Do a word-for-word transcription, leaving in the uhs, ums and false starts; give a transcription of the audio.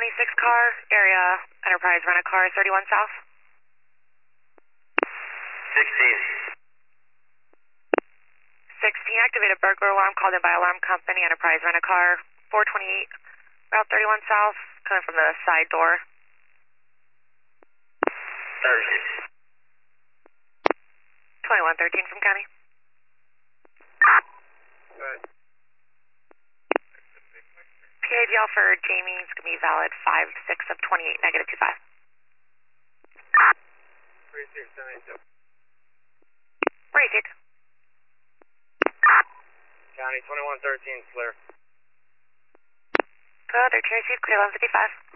twenty-six car, area Enterprise Rent-A-Car, thirty-one South. sixteen. sixteen, activated burglar alarm called in by alarm company, Enterprise Rent-A-Car, four twenty-eight, Route thirty-one South, coming from the side door. thirty. twenty-one thirteen from county. Good. P A D L for Jamie is going to be valid five six of twenty-eight, negative two five. three six seven eight two. Where are you, County twenty-one thirteen, clear. twelve thirteen, received, clear eleven fifty-five.